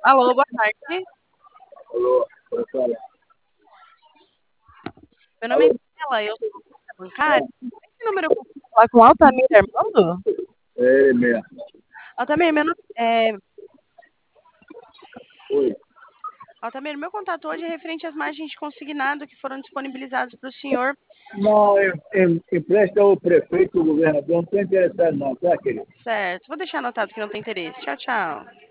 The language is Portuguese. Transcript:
Alô, boa tarde. Alô, professora. Meu nome é Alô? Estela, eu sou bancária. Esse número eu consigo falar com o Altamir Armando? É ele mesmo. Altamir, Oi. Altamir, meu contato hoje é referente às margens de consignado que foram disponibilizadas para o senhor. Não, empresta ao prefeito, o governador, não estou interessado não, tá, querido? Certo, vou deixar anotado que não tem interesse. Tchau, tchau.